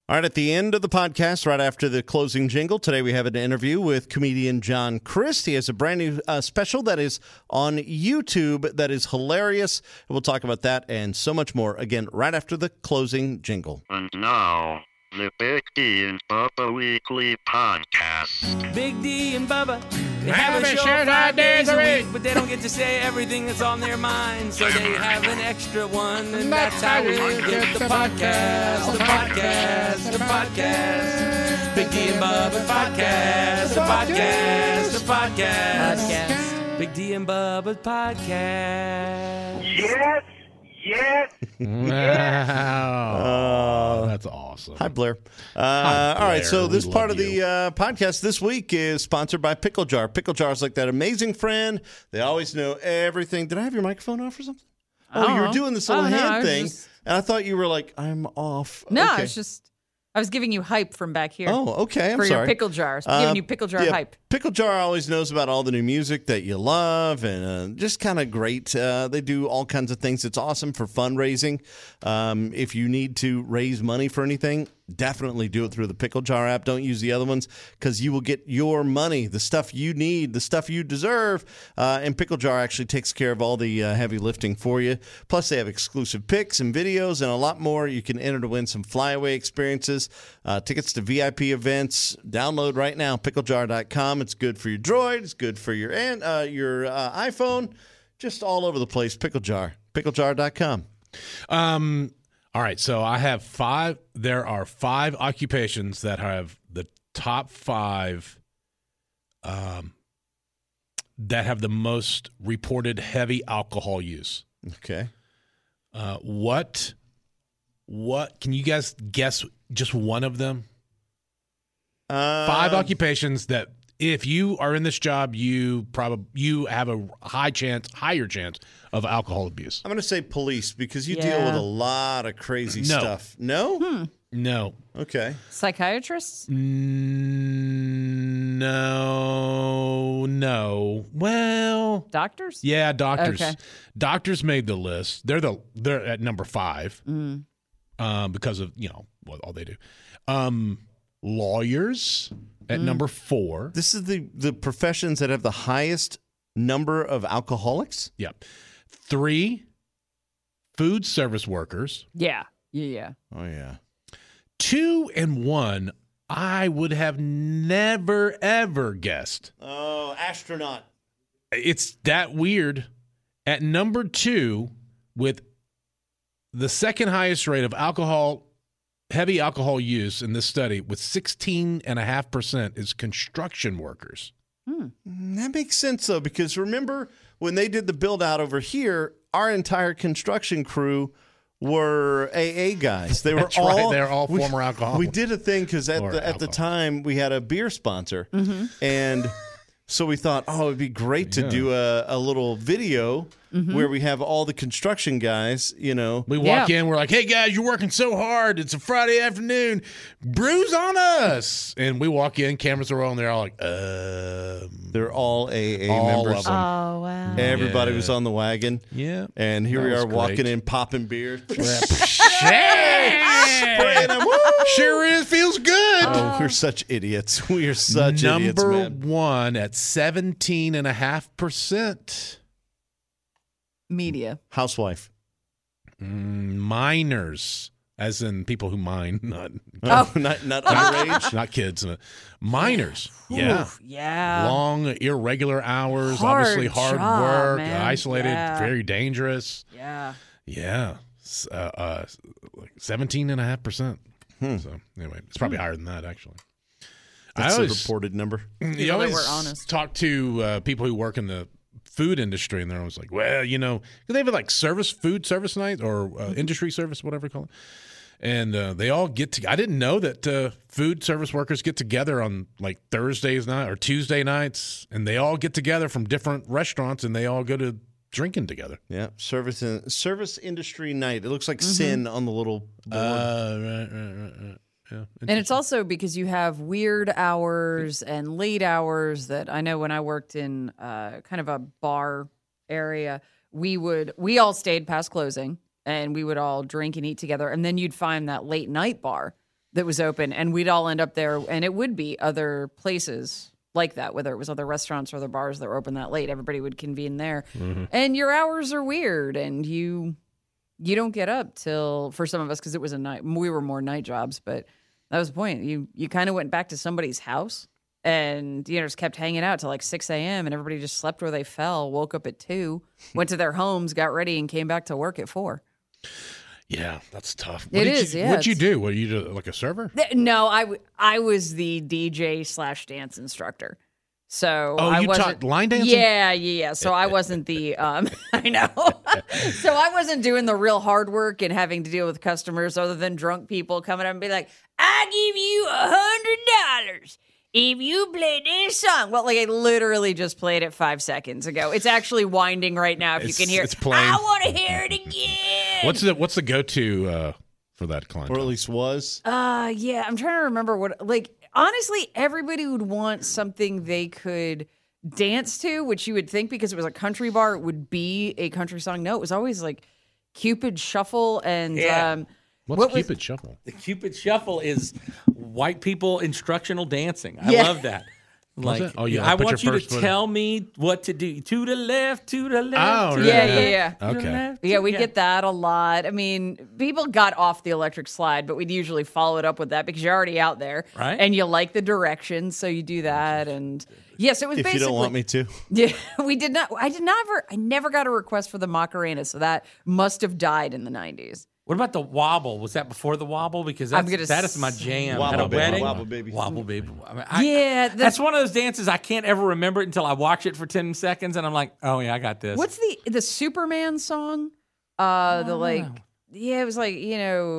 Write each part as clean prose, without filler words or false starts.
All right, at the end of the podcast, right after the closing jingle, today we have an interview with comedian John Crist. He has a brand new special that is on YouTube that is hilarious. We'll talk about that and so much more, again, right after the closing jingle. And now, the Big D and Bubba Weekly Podcast. Big D and Bubba, they have a show 5 days a week, but they don't get to say everything that's on their mind, so they have an extra one, and that's how we get the podcast. Big D and Bubba podcast. Big D and Bubba podcast. Yes. Wow. That's awesome. Hi, Blair. Hi, All right, Blair. so this We part love of the podcast this week is sponsored by Pickle Jar. Pickle Jar is like that amazing friend. They always know everything. Did I have your microphone off or something? Oh, you were doing this little hand thing, and I thought you were like, I'm off. No, okay. I was giving you hype from back here. Oh, okay. I'm for sorry. your pickle jar. Giving you pickle jar hype. Pickle Jar always knows about all the new music that you love and just kind of great. They do all kinds of things. It's awesome for fundraising. If you need to raise money for anything, definitely do it through the Pickle Jar app. Don't use the other ones because you will get your money, the stuff you need, the stuff you deserve. And Pickle Jar actually takes care of all the heavy lifting for you. Plus, they have exclusive pics and videos and a lot more. You can enter to win some flyaway experiences, tickets to VIP events. Download right now, picklejar.com. It's good for your Droid. It's good for your iPhone. Just all over the place. Pickle Jar. Picklejar.com. All right, so I have 5. There are 5 occupations that have the top 5 that have the most reported heavy alcohol use. Okay. What can you guys guess just one of them? 5 occupations that if you are in this job, you have a higher chance of alcohol abuse. I'm going to say police because you deal with a lot of crazy stuff. No? No. Okay. Psychiatrists? No. Well, Doctors? yeah, doctors. Okay. Doctors made the list. They're at number 5 because of what all they do. Lawyers at number 4. This is the professions that have the highest number of alcoholics? Yeah. 3, food service workers. Yeah. Oh, yeah. 2 and 1, I would have never, ever guessed. Oh, astronaut. It's that weird. At number 2, with the second highest rate of heavy alcohol use in this study, with 16.5%, is construction workers. That makes sense, though, because remember when they did the build-out over here, our entire construction crew were AA guys. They were That's right. They're all former alcoholics. We did a thing because at the time we had a beer sponsor, and so we thought, it'd be great to do a little video where we have all the construction guys, We walk in, we're like, hey, guys, you're working so hard. It's a Friday afternoon. Brews on us. And we walk in, cameras are rolling. They're all like, They're all AA all members. of them. Oh, wow. Everybody was on the wagon. Yeah. And here That we was are walking great. in, popping beer. Spraying them. Sure is. Feels good. Oh, we're such idiots. We are such idiots, Number man. 1 at 17.5%. Media. Housewife. Minors, as in people who mine, not Not underage. not kids. Minors. Yeah. Oof, yeah. Long, irregular hours, Hard obviously hard job, work, man. isolated, Yeah. very dangerous. Yeah. Yeah. 17.5%. So anyway, it's probably higher than that, actually. That's I the always, reported number. you that always were honest. talk to people who work in the food industry, and they're always like, well, they have like food service night or industry service, whatever you call it. And they all get to. I didn't know that food service workers get together on like Thursdays night or Tuesday nights, and they all get together from different restaurants, and they all go to drinking together. Yeah, service industry night. It looks like sin on the little board. Right. Yeah. And it's also because you have weird hours and late hours that I know when I worked in kind of a bar area, we all stayed past closing and we would all drink and eat together. And then you'd find that late night bar that was open, and we'd all end up there, and it would be other places like that, whether it was other restaurants or other bars that were open that late. Everybody would convene there, and your hours are weird, and you don't get up till, for some of us, because it was a night. We were more night jobs, but that was the point. You kind of went back to somebody's house and just kept hanging out till like 6 a.m. and everybody just slept where they fell. Woke up at 2, went to their homes, got ready, and came back to work at 4. Yeah, that's tough. Yeah, What'd you do? Were you like a server? No, I was the DJ/dance instructor. So you wasn't, taught line dancing? Yeah. So I wasn't the I know. So I wasn't doing the real hard work and having to deal with customers other than drunk people coming up and be like, "I give you $100 if you play this song." Well, like I literally just played it 5 seconds ago. It's actually winding right now. If you can hear it's it, playing. I want to hear it again. What's the go-to for that client? Or at least was. Yeah, I'm trying to remember what, like, honestly, everybody would want something they could dance to, which you would think because it was a country bar, it would be a country song. No, it was always like Cupid Shuffle and What's Cupid Shuffle? The Cupid Shuffle is white people instructional dancing. I Yeah. love that. Like, it? Oh, yeah, I put want your you to first foot in. tell me what to do. To the left, to the left. Oh, to right. the Yeah, left, yeah. to the Okay. left, Yeah, we yeah. get that a lot. I mean, people got off the electric slide, but we'd usually follow it up with that because you're already out there. Right. And you like the directions, so you do that. And yes, it was If basically. you don't want me to. Yeah, we did not. I never got a request for the Macarena, so that must have died in the 90s. What about the wobble? Was that before the wobble? Because I'm that gonna is my jam. Wobble At a baby, wedding, wobble baby. wobble baby. Yeah, that's one of those dances I can't ever remember it until I watch it for 10 seconds, and I'm like, oh yeah, I got this. What's the Superman song? It was like,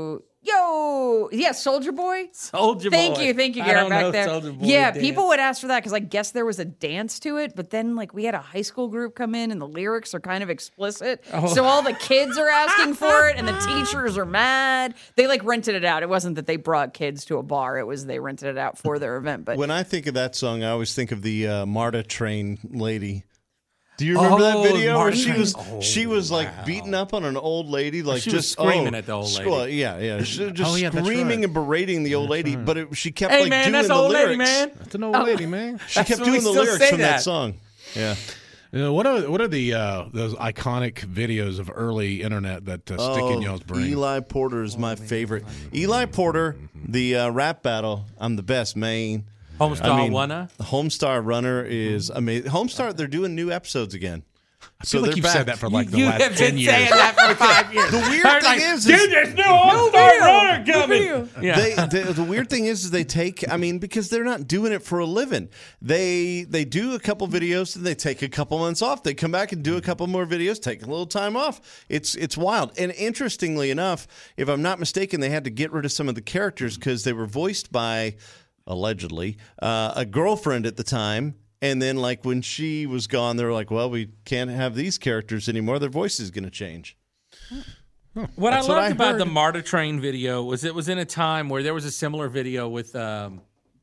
Soldier Boy. Soldier Boy? Thank you, I Garrett, don't back know there. Soulja Boy Yeah, dance. people would ask for that because I guess there was a dance to it, but then like we had a high school group come in and the lyrics are kind of explicit, so all the kids are asking for it and the teachers are mad. They like rented it out. It wasn't that they brought kids to a bar; it was they rented it out for their event. But When I think of that song, I always think of the MARTA train lady. Do you remember that Oh, video where Marta she Train. was Oh, she was like beating up on an old lady, like She was just screaming at the old lady. Yeah, she was just Oh, yeah, that's screaming right. and berating the old lady, but she kept Hey like man, doing that's the old lyrics. lady, man. That's an old lady, man. She That's kept when we doing the still lyrics say from that that. song. Yeah. What are the those iconic videos of early internet that stick in y'all's brain? Eli Porter is my favorite. Eli Porter, the rap battle. I'm the best, man. Homestar Runner. Homestar Runner is amazing. Homestar, they're doing new episodes again. I feel like you've said that for like the You last have 10 been years. saying that for 5 years. The weird I'm thing like, is dude, there's no Homestar Runner coming. Yeah. the weird thing is they take, because they're not doing it for a living. They do a couple videos and they take a couple months off. They come back and do a couple more videos, take a little time off. It's wild. And interestingly enough, if I'm not mistaken, they had to get rid of some of the characters because they were voiced by, allegedly, a girlfriend at the time. And then, like, when she was gone, they were like, well, we can't have these characters anymore. Their voice is going to change. What I That's what loved I about heard. the Marta Train video was it was in a time where there was a similar video with, oh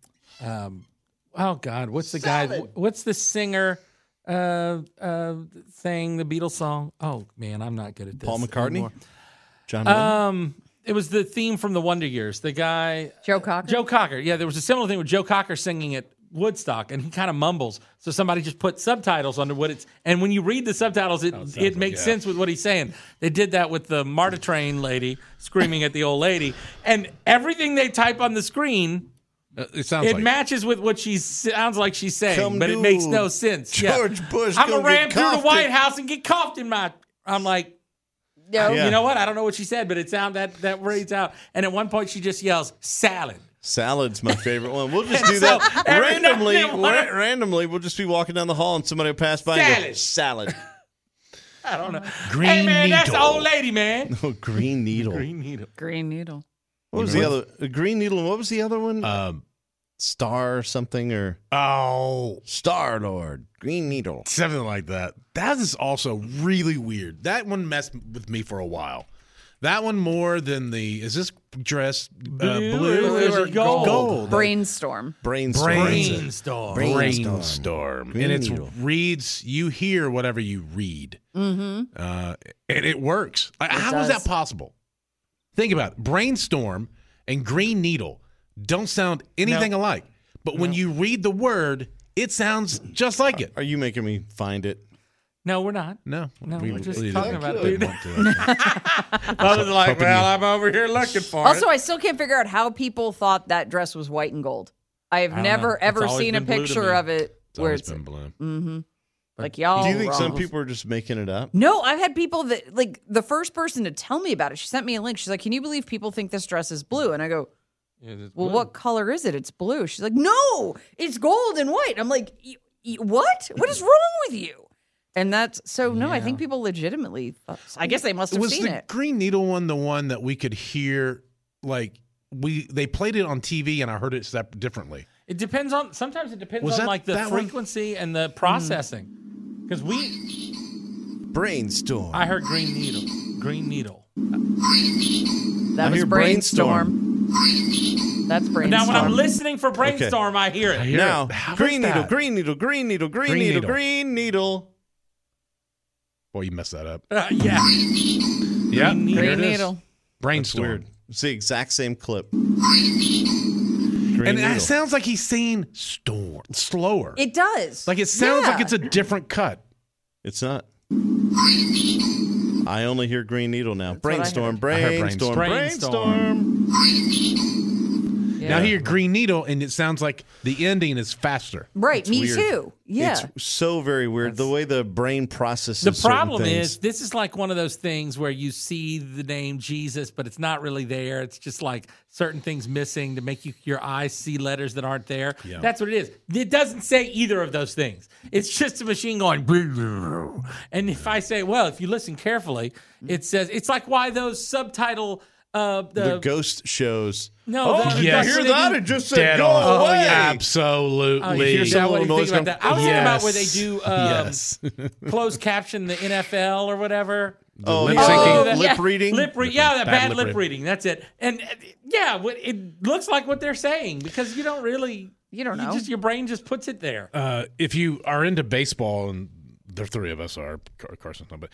God, what's the guy? What's the singer sang the Beatles song? Oh man, I'm not good at this. Paul McCartney? anymore. John Lennon? It was the theme from the Wonder Years. The guy Joe Cocker. Joe Cocker. Yeah, there was a similar thing with Joe Cocker singing at Woodstock, and he kind of mumbles. So somebody just put subtitles under what it's. And when you read the subtitles, it makes sense with what he's saying. They did that with the Marta Train lady screaming at the old lady, and everything they type on the screen. It sounds It like matches with what she sounds like she's saying, Come but it do makes no sense. George Bush I'm gonna gonna ram get through the coughed White in. House and get coughed in my. I'm like, No. Yeah. you know what? I don't know what she said, but it sound that reads out. And at one point, she just yells salad. Salad's my favorite one. We'll just do So, that every now randomly. and then, Randomly, we'll just be walking down the hall and somebody will pass by and go, salad. I don't know. Green Hey man, that's the Needle. old lady, man. Oh, Green Needle. Green Needle. Green Needle. What was the other? Green Needle. And what was the other one? Star something or Star Lord. Green Needle. something like that. That is also really weird. That one messed with me for a while. That one more than the. Is this dress blue or gold? Brainstorm. Brainstorm. Brainstorm. And it's Needle. reads. You hear whatever you read, and it works. How is does. that possible? Think about it. Brainstorm and Green Needle. don't sound anything alike. But when you read the word, it sounds just like it. Are you making me find it? No, we're not. No, we're just talking about didn't it. want to. I was like, well, I'm over here looking for Also, I still can't figure out how people thought that dress was white and gold. I have never, ever always seen a been blue to picture me. of it It's where always it's been blue. like, y'all Do you think wrong. some people are just making it up? No, I've had people that, like, the first person to tell me about it, she sent me a link. She's like, can you believe people think this dress is blue? And I go, well, what color is it? It's blue. She's like, no, it's gold and white. I'm like, what? What is wrong with you? And that's so. No, I think people legitimately. I guess they must have Was seen the it. Green Needle one the one that we could hear? Like they played it on TV, and I heard it differently. It depends on. Sometimes it depends Was on that- like the that one? frequency and the processing. Because Brainstorm. I heard Green Needle. Green Needle. That was hear brainstorm. That's brainstorm. Now, when I'm listening for brainstorm, I hear it. Now, How green was needle, that? green needle, green needle, green Green needle, needle. green needle. Boy, you messed that up. Yeah. Yeah, Green here Green it is. Needle. Brainstorm. Weird. It's the exact same clip. And Green it needle. sounds like he's saying slower. It does. Like it sounds Yeah. like it's a different cut. It's not. I only hear green needle now. what I Brainstorm, I heard brainstorm, brainstorm. brainstorm. Yeah. Now I hear Green Needle, and it sounds like the ending is faster. Right, me weird. too. Yeah. It's so very weird. The way the brain processes The certain problem things. is, this is like one of those things where you see the name Jesus, but it's not really there. It's just like certain things missing to make your eyes see letters that aren't there. Yeah. That's what it is. It doesn't say either of those things. It's just a machine going. And if I say, well, if you listen carefully, it says it's like why those subtitle. the ghost shows. No, Oh, the- you yeah. hear where they that? do- It just said Dead go on. away. Absolutely. Oh, you hear some that? What do you little think about noise that? I was thinking about where they Yes. do Yes. closed caption the NFL or whatever. Oh, lip yeah. syncing. Lip reading. Yeah, that bad lip lip reading. reading. That's it. And yeah, it looks like what they're saying because you don't really. You don't know. Your brain just puts it there. If you are into baseball, and the three of us are, Carson's not, but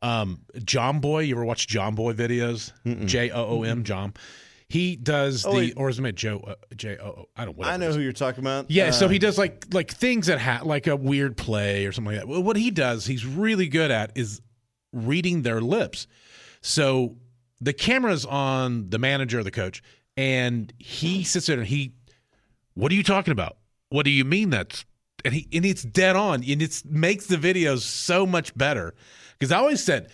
John Boy, you ever watch John Boy videos? Joom, John. He does wait. or is it Joe? J-O-O? I don't know. I know who you're talking about. Yeah, so he does like things that like a weird play or something like that. Well, what he does, he's really good at is reading their lips. So the camera's on the manager or the coach, and he sits there and what are you talking about? What do you mean that's and it's dead on, and it makes the videos so much better. Because I always said,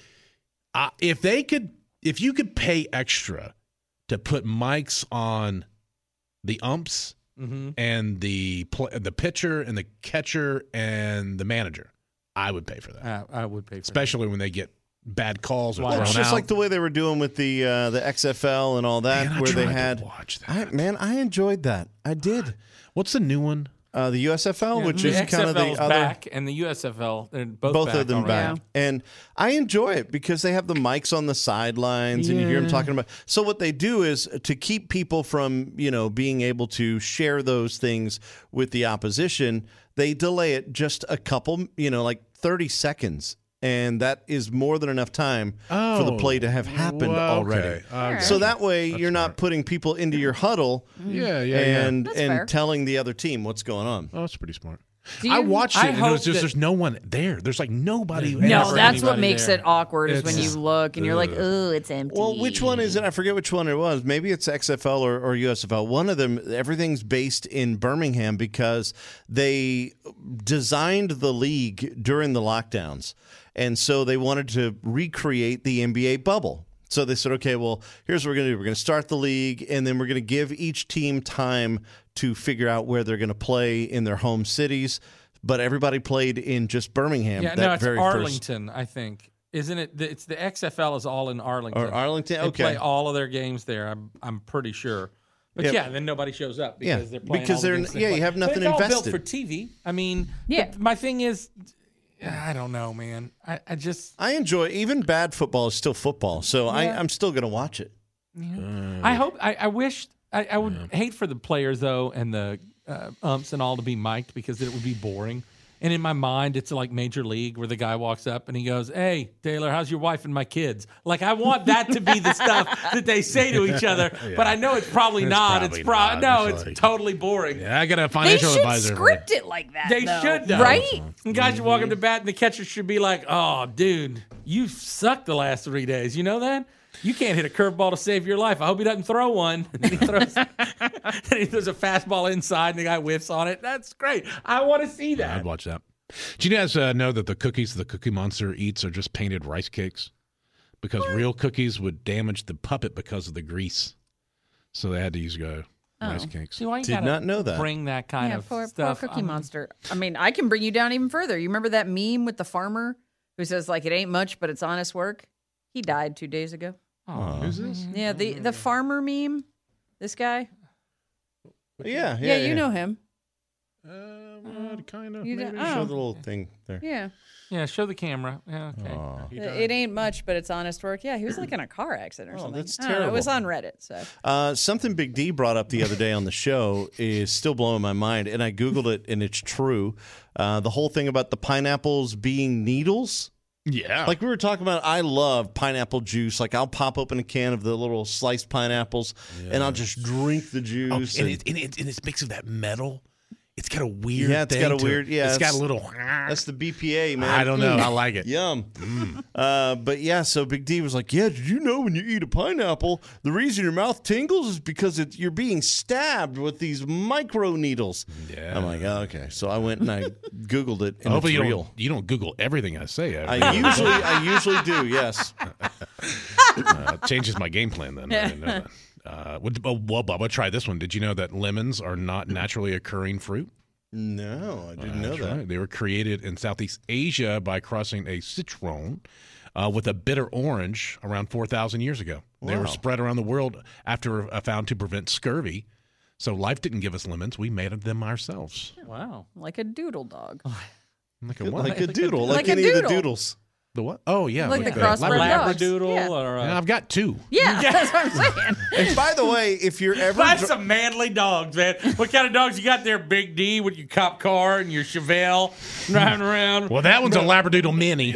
if you could pay extra to put mics on the umps and the pitcher and the catcher and the manager, I would pay for that. I would pay for Especially when they get bad calls or Well, thrown It's just out. like the way they were doing with the XFL and all that, Man, I where they tried to had. watch that. I enjoyed that. I did. What's the new one? The USFL, Yeah, which the is kind of the XFL's other. back, and the USFL, they're both Both back of them already. back. And I enjoy it because they have the mics on the sidelines and you hear them talking about. So what they do is to keep people from, being able to share those things with the opposition, they delay it just a couple, like 30 seconds. And that is more than enough time for the play to have happened already. Okay. So that way you're not putting people into your huddle Yeah. and That's fair. telling the other team what's going on. Oh, that's pretty smart. Do I you- watched it, I and it hope was just that- there's no one there. There's like nobody. No, No, Never that's what anybody makes there. it awkward is when It's- you look and you're like, oh, it's empty. Well, which one is it? I forget which one it was. Maybe it's XFL or USFL. One of them, everything's based in Birmingham because they designed the league during the lockdowns. And so they wanted to recreate the NBA bubble. So they said, okay, well, here's what we're going to do. We're going to start the league, and then we're going to give each team time to figure out where they're going to play in their home cities. But everybody played in just Birmingham. Yeah, that no, it's very Arlington, I think. Isn't it? It's the XFL is all in Arlington. Or Arlington? They Okay. play all of their games there. I'm pretty sure. But Yeah. then nobody shows up because Yeah, they're playing. because all the they're- games they yeah, play. you have But nothing it's all invested. built for TV. I mean, Yeah. but my thing is, I don't know, man. I just I enjoy even bad football is still football. So I'm still going to watch it. I hope I wish I would hate for the players though and the umps and all to be mic'd because it would be boring. And in my mind, it's like Major League where the guy walks up and he goes, "Hey, Taylor, how's your wife and my kids?" Like, I want that to be the stuff that they say to each other, but I know it's probably not. probably It's not. no, It's it's totally boring. Yeah, I got a They financial should advisor. script it like that. They though. should, though. right? And guys should walk up to bat, and the catcher should be like, "Oh, dude, you sucked the last 3 days. You know that? You can't hit a curveball to save your life. I hope he doesn't throw one." And then he throws, then he throws a fastball inside, and the guy whiffs on it. That's great. I want to see that. I'd watch that. Do you guys know that the cookies the Cookie Monster eats are just painted rice cakes? Because real cookies would damage the puppet because of the grease. So they had to use rice cakes. See, why you Did gotta not know that. Bring that kind of Poor stuff. Cookie Monster. I mean, I can bring you down even further. You remember that meme with the farmer who says, like, it ain't much, but it's honest work? He died 2 days ago. Oh, Who's this? Yeah, the farmer meme. This guy. Yeah, Yeah, you know him. Kind of. You maybe. don't- Show oh. the little thing there. Yeah. yeah. Show the camera. Yeah, okay. It ain't much, but it's honest work. Yeah, he was like in a car accident or something. that's I don't know. It was terrible. on Reddit. So Something Big D brought up the other day on the show is still blowing my mind, and I Googled it, and it's true. The whole thing about the pineapples being needles. Yeah. Like we were talking about, I love pineapple juice. Like I'll pop open a can of the little sliced pineapples, and I'll just drink the juice. and it's mixed with that metal. It's got a weird Yeah, it's thing got a to it. weird- yeah, It's got a it's- little... That's the BPA, man. I don't know. I like it. Yum. But yeah, so Big D was like, "Yeah, did you know when you eat a pineapple, the reason your mouth tingles is because you're being stabbed with these micro needles?" Yeah. I'm like, oh, "Okay." So I went and I Googled it, and Hopefully it's you real. don't Google everything I say. I usually do. Yes. It changes my game plan then. I didn't know that. Well, Bubba, try this one. Did you know that lemons are not naturally occurring fruit? No, I didn't know That's that. right. They were created in Southeast Asia by crossing a citron with a bitter orange around 4,000 years ago. They were Wow. spread around the world after found to prevent scurvy. So life didn't give us lemons. We made them ourselves. Wow. like a doodle dog. Like a what? Like a doodle, Like like a any of the doodle. doodles. The what? Oh, yeah. Like the the crossbred Labrador. dogs. Labradoodle Yeah. or Yeah, I've got two. Yeah, that's what I'm saying. And by the way, if you're ever That's some manly dogs, man. What kind of dogs you got there, Big D, with your cop car and your Chevelle driving around? Well, that one's a Labradoodle mini.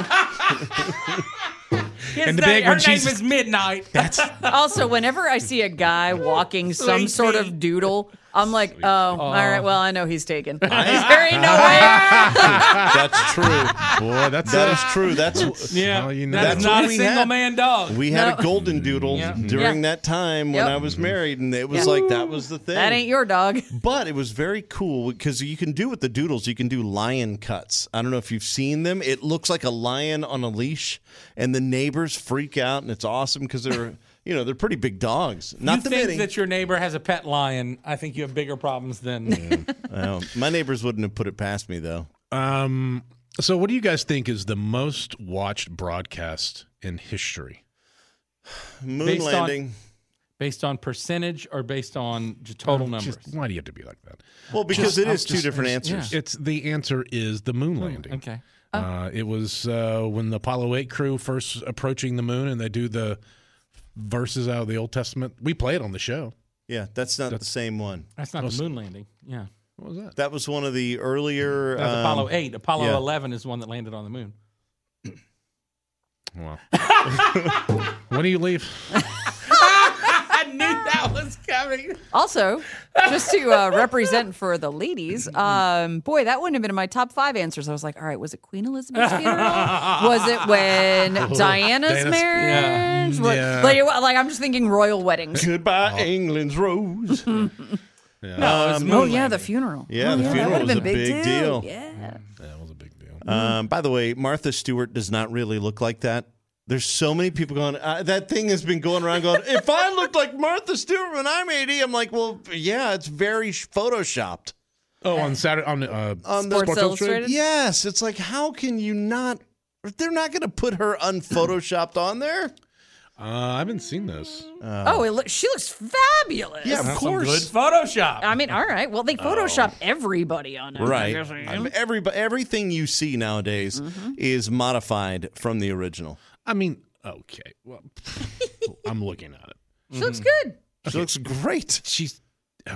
And the big her one, name she's- is Midnight. That's Also, whenever I see a guy walking some Sweet sort pea. of doodle, I'm like, oh, all right, well, I know he's taken. There ain't no way. that's true. boy. That's That is true. That's Yeah, Well, you know. that's That's not what a we single had. man dog. we had No. a golden doodle Yeah. during Yeah. that time when Yep. I was married, and it was Yeah. like that was the thing. That ain't your dog. But it was very cool because you can do with the doodles, you can do lion cuts. I don't know if you've seen them. It looks like a lion on a leash, and the neighbors freak out, and it's awesome because they're they're pretty big dogs. Not you the think mini. that your neighbor has a pet lion, I think you have bigger problems than. My neighbors wouldn't have put it past me though. So what do you guys think is the most watched broadcast in history? Moon Based on- landing. Based on percentage or based on just total numbers? Why do you have to be like that? Well, because it is two different yeah. answers. It's the answer is the moon landing. Okay. It was when the Apollo 8 crew first approaching the moon, and they do the verses out of the Old Testament. We play it on the show. Yeah, that's not the same one. That's not the moon landing. Yeah. What was that? That was one of the earlier. That's Apollo 8. Apollo yeah. 11 is the one that landed on the moon. Wow. When do you leave? I knew that was coming. Also, just to represent for the ladies, boy, that wouldn't have been in my top 5 answers. I was like, all right, was it Queen Elizabeth's funeral? Was it when Diana's marriage? What- Yeah. Like, I'm just thinking royal weddings. Goodbye, England's rose. No, it was moon Oh, yeah, landing. the funeral. Yeah, Oh, the that funeral would have was been a big deal. Yeah. That was a big deal. By the way, Martha Stewart does not really look like that. There's so many people going, that thing has been going around going, if I looked like Martha Stewart when I'm 80, I'm like, well, yeah, it's very photoshopped. Oh, on Saturday on the Sports Illustrated? Yes, it's like, how can you not? They're not going to put her unphotoshopped on there. I haven't seen this. She looks fabulous. Yeah, of That's some good course. Photoshop. I mean, all right. Well, they Photoshop everybody on it. Right. I guess. Everything you see nowadays is modified from the original. I mean, okay. Well, I'm looking at it. She looks good. She looks great. She's okay.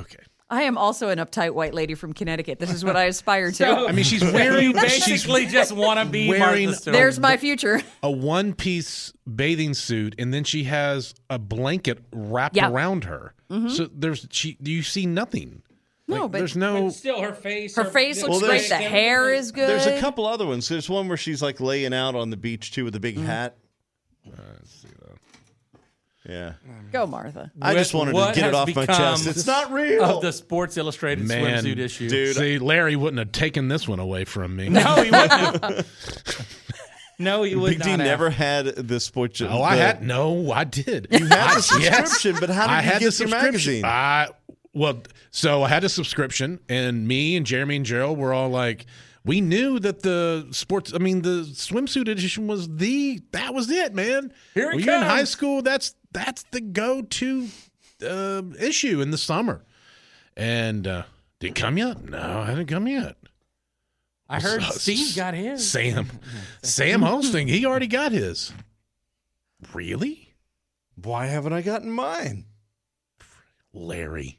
I am also an uptight white lady from Connecticut. This is what I aspire to. So- I mean, she's wearing You basically just want to be wearing- Martha Stewart. There's my future. a one-piece bathing suit, and then she has a blanket wrapped Yep. around her. So you see nothing. No, Like, but there's no. But still, her face. her face looks Well, great. The there's- hair is good. There's a couple other ones. There's one where she's like laying out on the beach too with a big hat. Let's see that. Yeah. Go, Martha. I just wanted to What get it has off my become chest. It's not real. Of the Sports Illustrated Man, swimsuit issue. dude. See, Larry wouldn't have taken this one away from me. No, he wouldn't have. No, he would Big not D have. never had the sports. Oh, I did. You You had the subscription, but how did I you had get the your subscription. magazine? So I had a subscription, and me and Jeremy and Gerald were all like, we knew that the swimsuit edition was that was it, man. Here it When you're in comes. high school, that's the go-to issue in the summer. And did it come yet? No, it hasn't come yet. I heard Steve got his. Sam Hosting, he already got his. Really? Why haven't I gotten mine? Larry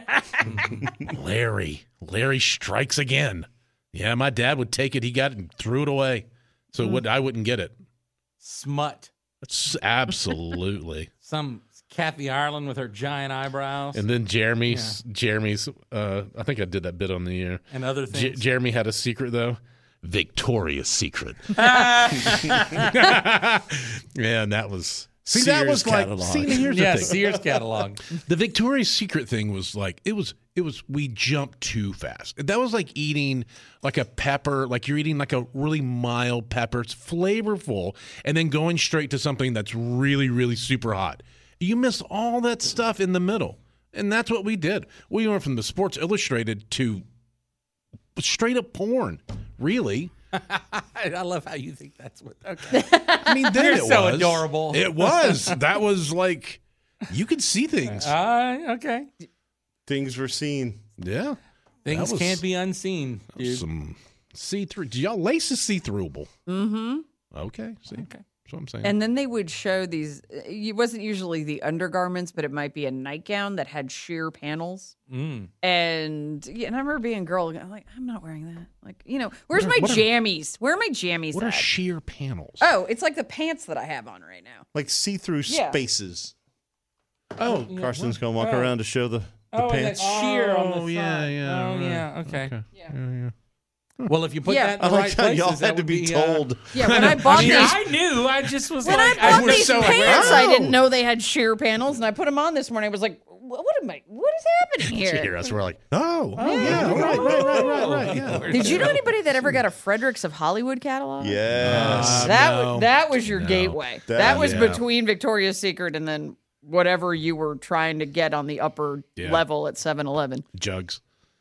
strikes again. Yeah, my dad would take it. He got it and threw it away. So I wouldn't get it. Smut. It's absolutely. Some Kathy Ireland with her giant eyebrows And then Jeremy's, I think I did that bit on the air. and other things. Jeremy had a secret, though. Victoria's Secret. Yeah, and that was... See, that Sears was like... catalog. See, here's the Yeah, thing. Sears catalog. The Victoria's Secret thing was like we jumped too fast. That was like eating like a pepper, like you're eating like a really mild pepper. It's flavorful, and then going straight to something that's really, really super hot. You miss all that stuff in the middle, and that's what we did. We went from the Sports Illustrated to straight up porn. Really. I love how you think that's what. Okay. I mean, then You're it so was adorable. It was. That was like you could see things. Okay. Things were seen. Yeah. Things That was- can't be unseen, dude. Some see-through. Do y'all laces see-throughable? Mm-hmm. Okay. See. Okay. That's what I'm saying. And then they would show these. It wasn't usually the undergarments, but it might be a nightgown that had sheer panels. Mm. And I remember being a girl, I'm like, I'm not wearing that. Like, where's my jammies? Where are my jammies what are at? sheer panels? Oh, it's like the pants that I have on right now. Like see-through Yeah. spaces. Oh, Carson's going to walk around to show the And pants. that sheer on the front. yeah, Oh, right. yeah. Okay. Yeah. Well, if you put Yeah. that I in the like right how places, y'all that had to would be told. Yeah, when I bought these. I knew. I just was When like, I bought was these so pants, aware. I didn't know they had sheer panels, and I put them on this morning. I was like, what is happening You hear here? us? We're like, yeah, right, yeah. Did you know anybody that ever got a Fredericks of Hollywood catalog? Yes. That was your gateway. That was yeah. between Victoria's Secret and then whatever you were trying to get on the upper Yeah. level at 7-Eleven. Jugs.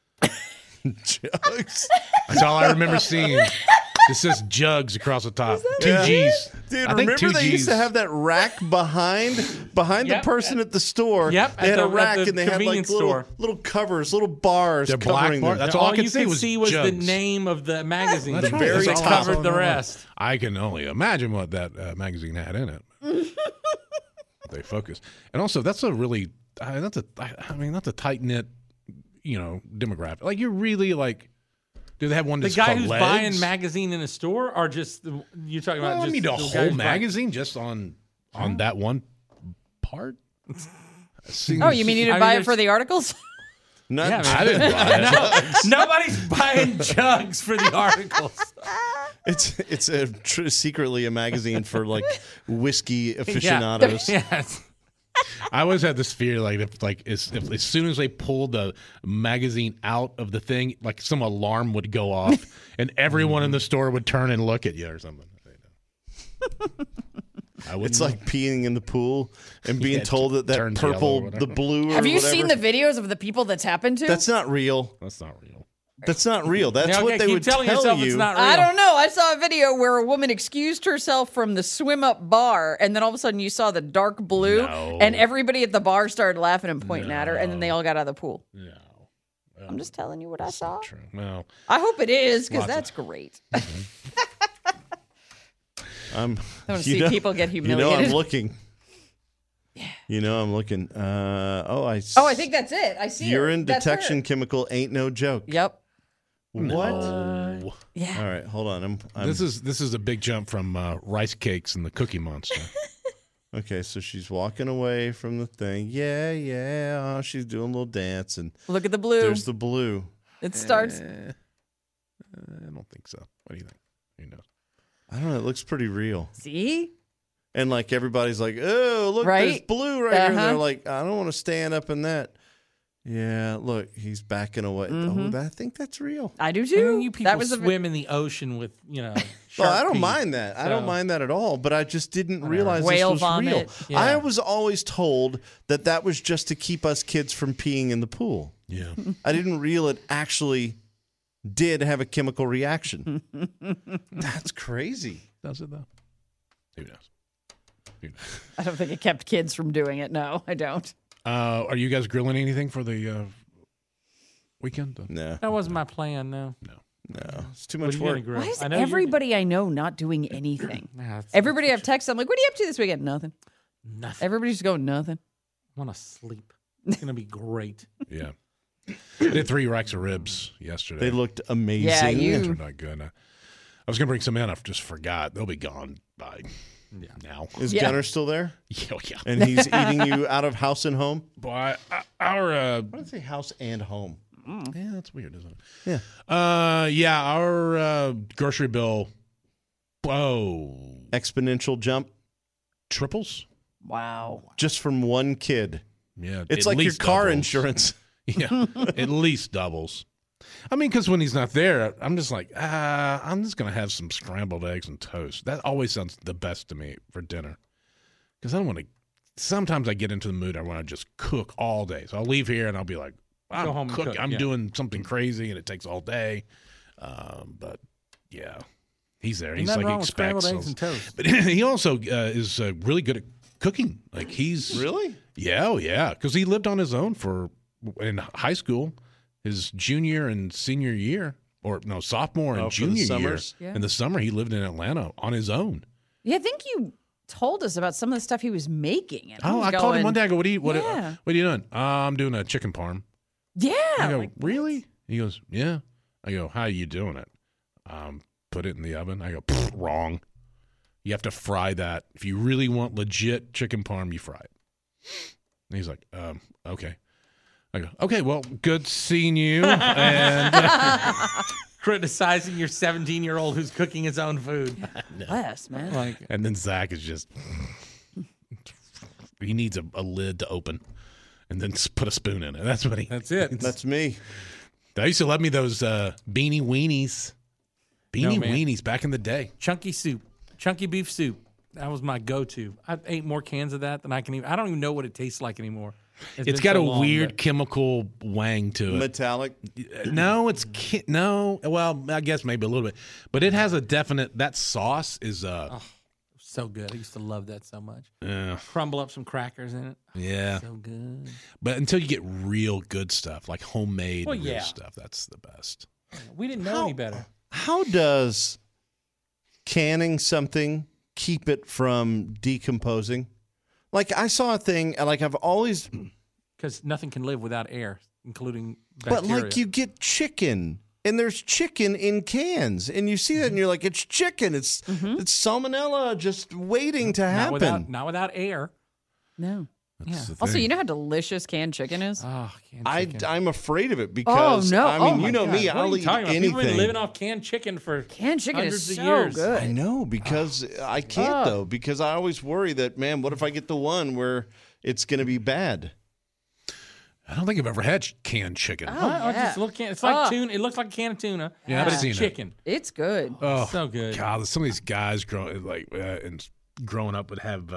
Jugs. That's all I remember seeing. It says jugs across the top. Two Yeah. G's. Dude, I think remember two they used to Gs. have that rack behind the Yep. person at the store. Yep, They at had a the- rack at the and they had like convenience little, store. little covers, little bars They're black covering bar- them. That's all I all could you see could was see was the jugs. name of the magazine. That's right. very It top. covered the rest. I can only imagine what that magazine had in it. They focus, and also that's a really that's a tight knit, demographic. Like you're really like, do they have one The that's guy called who's Legs? buying magazine in a store, or just you're talking about? Well, I just mean, the guy whole who's buying- magazine just on that one part. Oh, you mean you didn't I mean, buy it there's- for the articles? Not Yeah, man. I didn't buy it. Nobody's buying jugs for the articles. It's secretly a magazine for like whiskey aficionados. Yes. I always had this fear, like if as soon as they pulled the magazine out of the thing, like some alarm would go off, and everyone in the store would turn and look at you or something. It's like peeing in the pool and being Yeah, told that turns yellow or purple, whatever. the blue. Or Have you whatever. seen the videos of the people that's happened to? That's not real. That's not real. That's not real. That's Yeah, okay, what they keep would telling tell yourself you. it's not real. I don't know. I saw a video where a woman excused herself from the swim up bar, and then all of a sudden you saw the dark blue, No. and everybody at the bar started laughing and pointing at her, and then they all got out of the pool. No, I'm just telling you what I saw. true. No, I hope it is, because Lots of- that's great. I'm, I want to see people get You humiliated. know I'm looking. You know, I'm looking. I think that's it. I see urine That's detection her. chemical ain't no joke. Yep. What? Oh. Yeah. All right, hold on. I'm This is a big jump from rice cakes and the Cookie Monster. okay. So she's walking away from the thing. Yeah. Oh, she's doing a little dance, and Look at the blue. there's the blue. It starts. I don't think so. What do you think? Who knows? I don't know. It looks pretty real. See? And like everybody's like, oh, look, Right? there's blue right here. And they're Uh-huh. like, I don't want to stand up in that. Yeah, look, he's backing away. Oh, I think that's real. I do I too. mean, you people that was swim in the ocean with, Well, shark I don't pee. mind that. I don't So- mind that at all. But I just didn't realize Whale this was vomit. real. Yeah. I was always told that was just to keep us kids from peeing in the pool. Yeah. I didn't realize it actually did have a chemical reaction. That's crazy. Does it though? Who knows? I don't think it kept kids from doing it. No, I don't. Are you guys grilling anything for the weekend? No, That wasn't my plan, no. no, it's too What much are you gonna work. grill? Why is I know you're- everybody I know not doing anything? Nah, it's- Everybody I've texted, I'm like, what are you up to this weekend? Nothing. Nothing. Everybody's going, nothing. I want to sleep. It's going to be great. Yeah. I did 3 racks of ribs yesterday. They looked amazing. Yeah, you- They're not good. I was going to bring some in. I just forgot. They'll be gone by now. Is Yeah. Gunner still there? Yeah. And he's eating you out of house and home? Boy, our Why did I say house and home? yeah, that's weird, isn't it? Yeah. Yeah, our grocery bill. Whoa, Exponential jump triples. Wow. just from one kid. Yeah, It's at like your least car doubles. insurance. Yeah, at least doubles. I mean, because when he's not there, I'm just like, I'm just going to have some scrambled eggs and toast. That always sounds the best to me for dinner. Because I don't want to, sometimes I get into the mood, I want to just cook all day. So I'll leave here and I'll be like, Go home and I'm cook, I'm yeah. doing something crazy and it takes all day. But yeah, he's there. He's Nothing like wrong with scrambled expects. eggs and toast. But he also is really good at cooking. Like he's Really? yeah, oh yeah, because he lived on his own in high school, his junior and senior year, or no, sophomore and Oh, for the junior year. summers? Yeah. In the summer, he lived in Atlanta on his own. Yeah, I think you told us about some of the stuff he was making. And Oh, was I called him going, one day. I go, "What are you Yeah. what are you doing?" I'm doing a chicken parm. Yeah. I go, like, "Really?" He goes, "Yeah." I go, "How are you doing it?" Put it in the oven. I go, "Wrong. You have to fry that. If you really want legit chicken parm, you fry it." And he's like, "Okay." I go, "Okay, well, good seeing you." And Criticizing your 17-year-old who's cooking his own food. bless, man. Like, and then Zach is just he needs a lid to open, and then put a spoon in it. That's what he. that's it. That's me. They used to love me those beanie weenies. Beanie man. weenies back in the day. Chunky soup, chunky beef soup. That was my go-to. I ate more cans of that than I can even. I don't even know what it tastes like anymore. It's been got so a long, weird but- chemical wang to it. Metallic. No, it's no. Well, I guess maybe a little bit, but it has a definite. That sauce is So good. I used to love that so much. yeah. Crumble up some crackers in it. Yeah. So good. But until you get real good stuff, like homemade Well, real yeah. stuff, that's the best. We didn't know any better. How does canning something keep it from decomposing? Like I saw a thing, like I've always, Because nothing can live without air, including but bacteria. like you get chicken, and there's chicken in cans, and you see that, and you're like, it's chicken, it's salmonella just waiting to happen. Not without air. No. That's the Also, thing. you know how delicious canned chicken is? Oh, canned chicken. I'm afraid of it because no. I mean, Oh, you my know God. me, What are I'll you eat talking about? People have been anything. living off canned chicken for Canned chicken hundreds is of so years. good. I know because I can't though because I always worry that man, what if I get the one where it's going to be bad? I don't think I've ever had canned chicken. Oh, What? yeah. Just a little can. It's like Oh. tuna. It looks like a can of tuna. Yeah, I've but it's seen it. chicken. It's good. Oh, So good. God, some of these guys growing up would have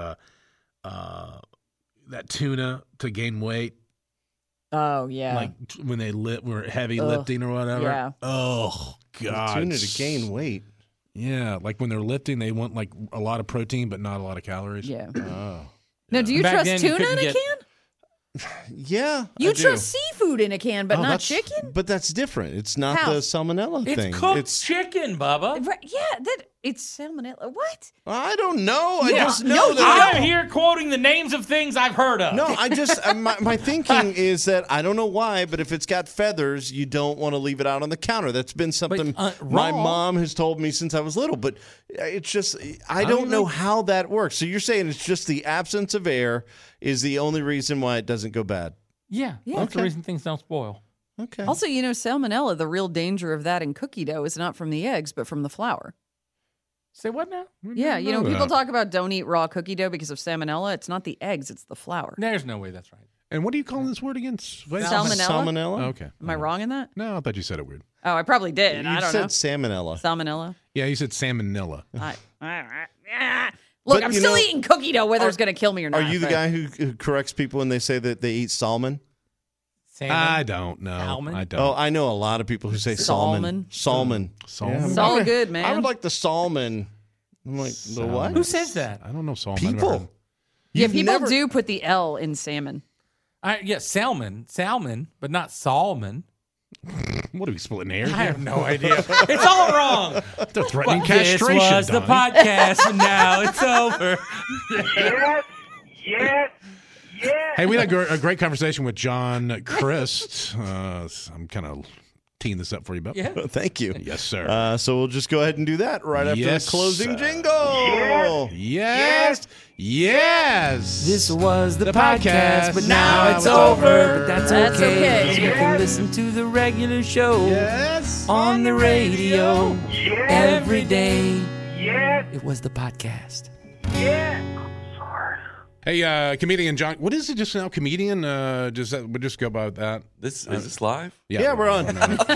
that tuna to gain weight, Oh, yeah. like when they were heavy lifting or whatever. Yeah. Oh God, Tuna to gain weight. Yeah, like when they're lifting, they want like a lot of protein but not a lot of calories. yeah. Now, do you Back trust then, you tuna in couldn't a get- can? Yeah, You I do. trust seafood seafood in a can, but not chicken. But that's different. It's not How? the salmonella thing. It's cooked chicken, Bubba. Right, yeah, it's salmonella. What? I don't know. I Yeah. just know that. I'm here quoting the names of things I've heard of. No, I just my thinking is that I don't know why, but if it's got feathers, you don't want to leave it out on the counter. That's been something my raw. mom has told me since I was little. But it's just I don't know how that works. So you're saying it's just the absence of air is the only reason why it doesn't go bad? Yeah, that's the reason things don't spoil. Okay. Also, salmonella, the real danger of that in cookie dough is not from the eggs, but from the flour. Say what now? Yeah, people talk about don't eat raw cookie dough because of salmonella. It's not the eggs, it's the flour. There's no way that's right. And what do you call this word again? Salmonella? Salmonella? Okay. Am I wrong in that? No, I thought you said it weird. Oh, I probably did. You I don't said know. salmonella. Salmonella? Yeah, you said salmonella. Look, But, I'm still eating cookie dough, whether it's going to kill me or not. Are you the guy who corrects people when they say that they eat salmon? Salmon? I don't know. Salmon? I don't. Oh, I know a lot of people who say salmon. Salmon. Salmon? It's all good, man. I would like the salmon. I'm like, the what? Who says that? I don't know salmon. I've never heard People. Yeah, You've people never- do put the L in salmon. Salmon, but not salmon. What are we splitting hairs? I have no idea. It's all wrong. They're threatening This castration. was the Donnie. podcast, and now it's over. Yes. Hey, we had a great conversation with John Christ. I'm kind of teeing this up for you, Bob. Yeah. Thank you. Yes, sir. So we'll just go ahead and do that right after Yes, the closing sir. jingle. Yes. Yes. This was the podcast, podcast, but now it's over. But that's That's okay. okay. You can listen to the regular show Yes. on the radio every day. Yes. It was the podcast. Hey, comedian John. What is it just now? Comedian? We'll just go by that. Is this live? Yeah, we're on.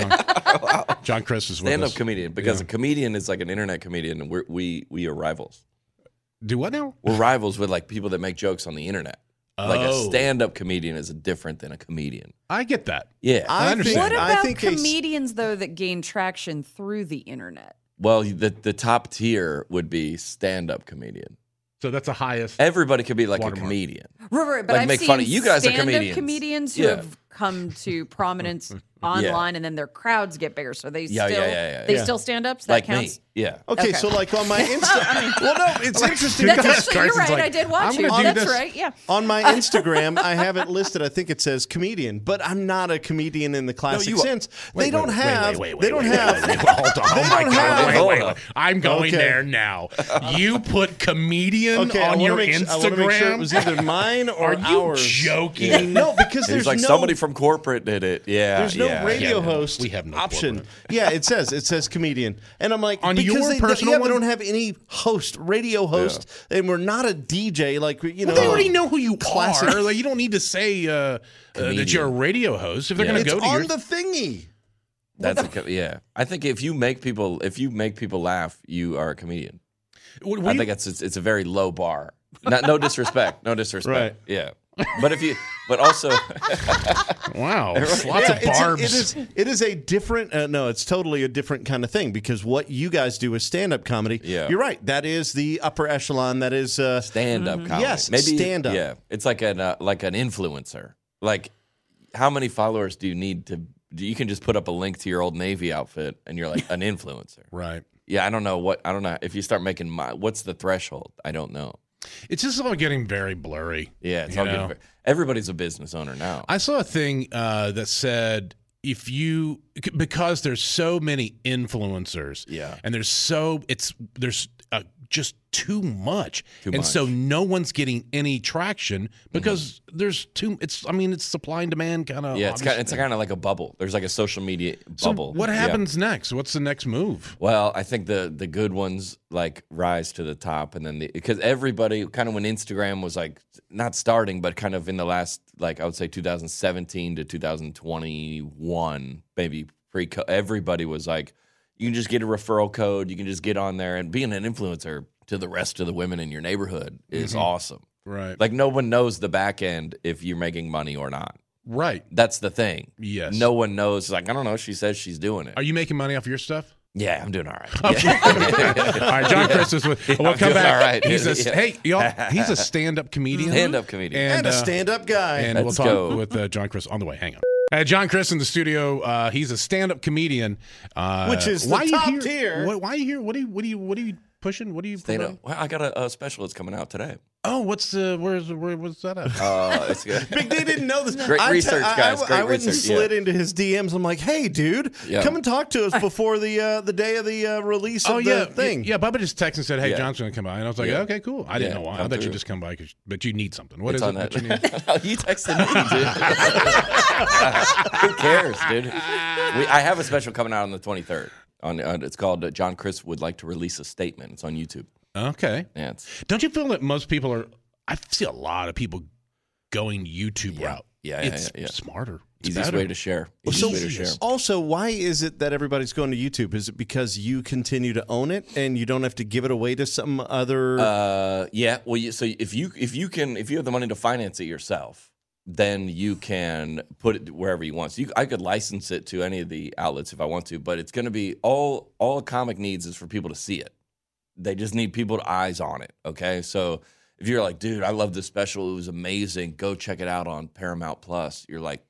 John Christ is with Stand-up us. comedian, because a comedian is like an internet comedian, and we are rivals. Do what now? We're rivals with like people that make jokes on the internet. Like a Oh. stand-up comedian is different than a comedian. I get that. Yeah. I understand. What I about think they- comedians, though, that gain traction through the internet? Well, the top tier would be stand-up comedian. So that's the highest. Everybody could be like Watermark. a comedian. Right, but Like, I've make seen fun of- you guys are stand-up comedians. who Yeah. have come to prominence online, and then their crowds get bigger. So they still stand up. So that Like counts. me. Yeah. Okay, so like on my Insta. Well, no, it's interesting. That's because actually, you're Carson's right. like, I did watch I'm it. gonna do That's this. right. Yeah. on my Instagram, I have it listed. I think it says comedian, but I'm not a comedian in the classic you are. sense. They don't have. Wait, They don't have. Hold on. Oh my don't God. have- Wait. I'm going Okay. there now. You put comedian Okay, I on wanna your make I wanna make sure it Instagram? was either mine or Are you ours. joking? No, because There's there's like no somebody from corporate did it. Yeah. There's no yeah. radio Yeah, host we have no option. corporate. Yeah, it says comedian, and I'm like, On because your they, personal we one? don't have any radio host, and we're not a DJ. Like you know, Well, they already know who you classic- are. Like, you don't need to say that you're a radio host if they're Yeah. going to It's go to on your. the thingy. Yeah. I think if you make people laugh, you are a comedian. I think it's a very low bar. No disrespect. No disrespect. Right. Yeah. But also Wow, lots Yeah, of barbs. it is a different. No, it's totally a different kind of thing because what you guys do is stand-up comedy. Yeah. You're right. That is the upper echelon. That is stand-up comedy. Yes, stand-up. Yeah. It's like an influencer. Like, how many followers do you need to? You can just put up a link to your old Navy outfit, and you're like an influencer. Right. Yeah, I don't know if you start making what's the threshold? I don't know. It's just all getting very blurry. Yeah, it's you all know? good. Everybody's a business owner now. I saw a thing that said because there's so many influencers, Yeah. and there's just too much, and much. so no one's getting any traction because there's too. It's supply and demand kind of. Yeah, it's kind of like a bubble. There's like a social media bubble. What Yeah. happens next? What's the next move? Well, I think the good ones like rise to the top, and then because everybody kind of when Instagram was like not starting, but kind of in the last like I would say 2017 to 2021, maybe everybody was like, you can just get a referral code, you can just get on there, and being an influencer to the rest of the women in your neighborhood is awesome. Right. Like no one knows the back end if you're making money or not. Right. That's the thing. Yes. No one knows. Like I don't know. She says she's doing it. Are you making money off your stuff? Yeah, I'm doing all right. All right, John Chris is with. We'll I'm come doing back. all right. He's a Yeah. hey y'all. He's a stand-up comedian. Stand-up comedian. And a stand-up guy. And we'll Let's talk go. with John Chris on the way. Hang on. John Chris in the studio. He's a stand-up comedian, Which is the why are you top here? tier. Why are you here? What are you pushing? What are you? Well, I got a special that's coming out today. Oh, what's what's that at? It's good. Big D didn't know this. Great research, guys. Great I went and research, slid into his DMs. I'm like, hey, dude, Yeah. come and talk to us before the day of the release of the thing. Yeah, Bubba just texted and said, "Hey, Yeah. John's going to come by," and I was like, Yeah. "Okay, cool." I didn't Yeah, know why. I come bet you through. just come by, but you need something. What It's is on it that. that you need? You texted me, dude. Who cares, dude? I have a special coming out on the 23rd. It's called John Chris Would Like to Release a Statement. It's on YouTube. Okay. Yeah, Don't you feel that most people are? I see a lot of people going YouTube route. It's smarter. It's easiest better. way to share. So, Easiest way to share. also, why is it that everybody's going to YouTube? Is it because you continue to own it and you don't have to give it away to some other? Yeah. Well, so if you have the money to finance it yourself, then you can put it wherever you want. So I could license it to any of the outlets if I want to, but it's going to be all a comic needs is for people to see it. They just need people's eyes on it. Okay, so if you're like, dude, I love this special, it was amazing, go check it out on Paramount Plus. You're like,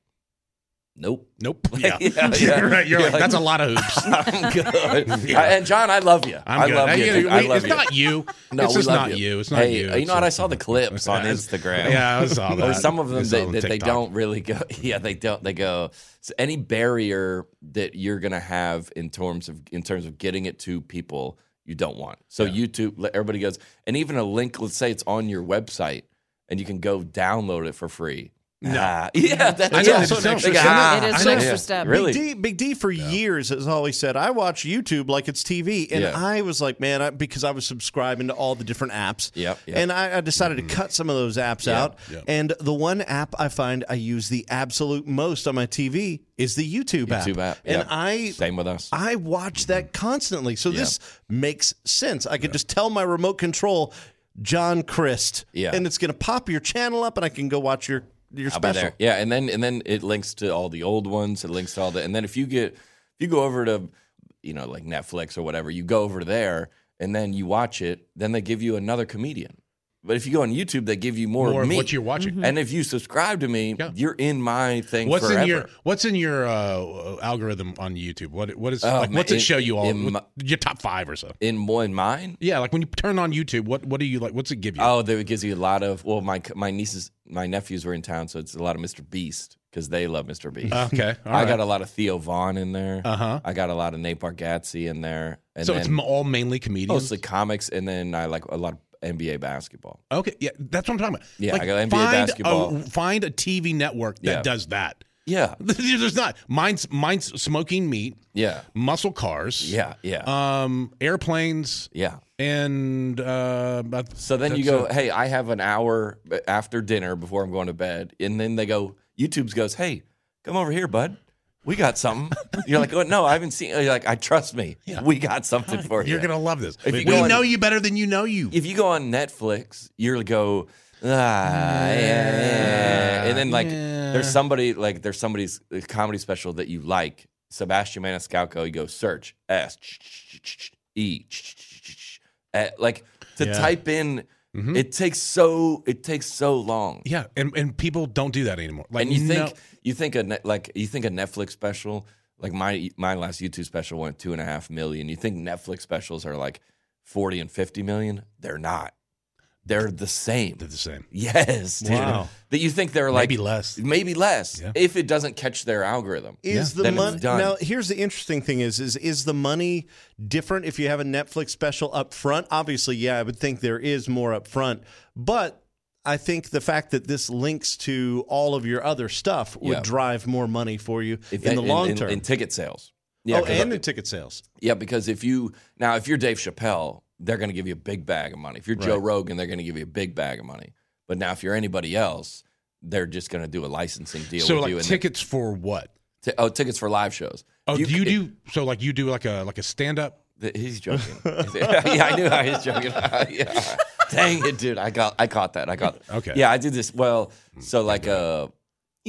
nope. Yeah. Yeah. You're right. You're You're like, that's a lot of hoops. I'm good. And John, I love you. I'm good. love you. dude. I love it's you. not you. No, it's we just love not you. It's not hey, you. you know what? I saw the clips on Instagram. Yeah, I saw that. Some of them I saw it on they TikTok. don't really go. Yeah, they don't. They go. So any barrier that you're gonna have in terms of getting it to people, you don't want. So YouTube, everybody goes, and even a link. Let's say it's on your website, and you can go download it for free. Yeah, that's I know, also it's an extra extra step. It is I an know. extra step. Really? Big D for years has always said, I watch YouTube like it's TV. And Yeah. I was like, man, because I was subscribing to all the different apps. Yep. And I decided to cut some of those apps out. Yep. And the one app I find I use the absolute most on my TV is the YouTube app. And yeah. Same with us. I watch that constantly. So this makes sense. I could just tell my remote control, John Christ. Yeah. And it's going to pop your channel up and I can go watch your I'll be special. there. Yeah, and then it links to all the old ones. It links to all the, and then if you go over to, like Netflix or whatever, you go over there and then you watch it. Then they give you another comedian. But if you go on YouTube, they give you more of me. what you're watching. And if you subscribe to me, you're in my thing forever. What's in your algorithm on YouTube? What is man, what's it show you all? in Your top 5 or so? In mine? Yeah, like when you turn on YouTube, what do you like? What's it give you? Oh, it gives you a lot of. Well, my nephews were in town, so it's a lot of Mr. Beast because they love Mr. Beast. Okay, all I right. got a lot of Theo Vaughn in there. Uh-huh. I got a lot of Nate Bargatze in there. And So then it's all mainly comedians. mostly comics, and then I like a lot of NBA basketball. Okay, yeah, that's what I'm talking about. Yeah, like, I got NBA find basketball. Find a TV network that Yeah. does that. Yeah, There's not. Mine's smoking meat, yeah, muscle cars, yeah. airplanes, Yeah. and So then you go, hey, I have an hour after dinner before I'm going to bed, and then they go, YouTube goes, hey, come over here, bud. We got something. You're like, oh, no, I haven't seen. You're like, trust me, we got something for you. You're gonna love this. If We you go on- know you better than you know you. If you go on Netflix, you'll go, and then there's somebody's comedy special that you like, Sebastian Maniscalco. You go search S-E, type in. It takes so long. Yeah, and people don't do that anymore. Like, And you think a Netflix special, like my last YouTube special went 2.5 million. You think Netflix specials are like 40 and 50 million? They're not. They're the same. They're the same. Yes, dude. Wow. That you think they're like Maybe less. Maybe less. Yeah. If it doesn't catch their algorithm. Is the Then money it's done. now? Here's the interesting thing: is the money different if you have a Netflix special up front? Obviously, yeah, I would think there is more up front, but I think the fact that this links to all of your other stuff would drive more money for you in the long term. In ticket sales. Yeah, Oh, 'cause and in ticket sales. Yeah, because if you're Dave Chappelle, they're going to give you a big bag of money. If you're Joe Rogan, they're going to give you a big bag of money. But now, if you're anybody else, they're just going to do a licensing deal So with like you. And tickets for what? tickets for live shows. Oh, do you do so? Like you do like a stand up? He's joking. Yeah, I knew I was joking. Yeah. Dang it, dude! I caught that. Okay. Yeah, I did this. Well, so like a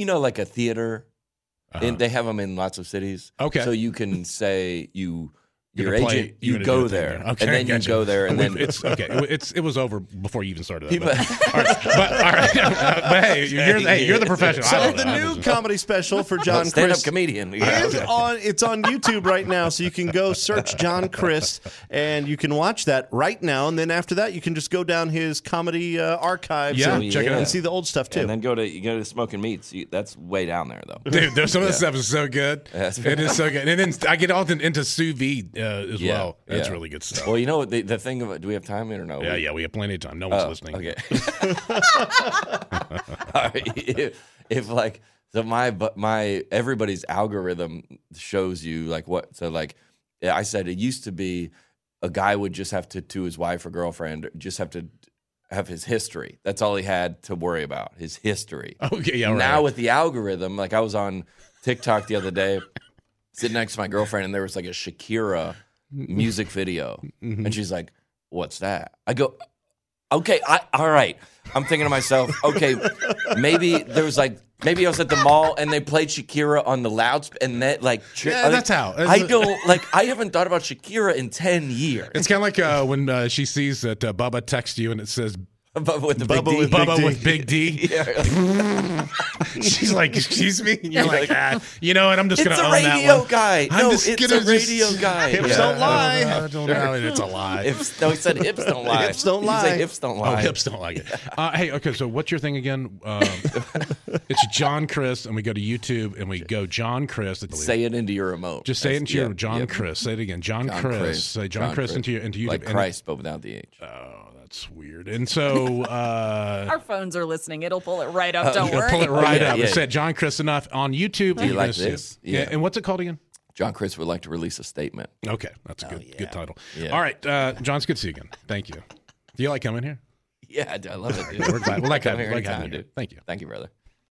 theater. And they have them in lots of cities. Okay. So you can say you your gonna play- agent, you're you gonna do go a thing there, there. Okay, and then you gotcha. go there, and then It's okay. It was over before you even started that. All right. But hey, you're the professional. I So don't the know. new comedy special for John stand-up Crist comedian. is it's on YouTube right now, so you can go search John Crist and you can watch that right now. And then after that, you can just go down his comedy archives Yeah, and, check it out. and see the old stuff too. And then go to Smoking Meats. That's way down there though. Dude, there's some of this stuff is so good. That's It is so good. And then I get all into sous vide as Yeah, well. That's yeah. really good stuff. Well, you know the thing of do we have time or no? Yeah, we have plenty of time. No one's listening. Okay. All right. If like so my everybody's algorithm shows you like what so like I said it used to be a guy would just have to his wife or girlfriend just have to have his history. That's all he had to worry about, his history. Okay, yeah, right. Now with the algorithm, like I was on TikTok the other day sitting next to my girlfriend and there was like a Shakira music video and she's like, "What's that?" I go, "Okay, all right." I'm thinking to myself, okay, maybe I was at the mall and they played Shakira on the loudspeaker and that like that's how. I don't like. I haven't thought about Shakira in 10 years. It's kind of like when she sees that Bubba texts you and it says Bubba with the Bubba big D. with Big Bubba D. with Big D. Yeah. She's like, "Excuse me," and you're like, "You know what? I'm just It's gonna a own that radio one." guy. I'm No, just it's gonna a radio guy. Hips Yeah. don't lie. I don't know. It's a lie. No, he said hips don't lie. Hips don't He lie. said hips don't Oh, lie. hips don't like it. Hey, okay, so what's your thing again? It's John Crist, and we go to YouTube, and we go John Crist. Say it into your remote. Just say it into your yeah, John yeah. Crist. Say it again, John John Crist. Crist. Say John Crist into YouTube. Like And- Christ, but without the H. Oh, that's weird. And so Our phones are listening. It'll pull it right up. Don't you'll worry. pull it right yeah, up. yeah. It said John Crist enough on YouTube. Do you You're like gonna see this? it. Yeah. Yeah. And what's it called again? John Chris would like to release a statement. Okay, that's a good title. Yeah. All right, John, it's good to see you again. Thank you. Do you like coming here? Yeah, I love it, dude. We're glad. We like Come having here you anytime, here. dude. Thank you. Thank you, brother.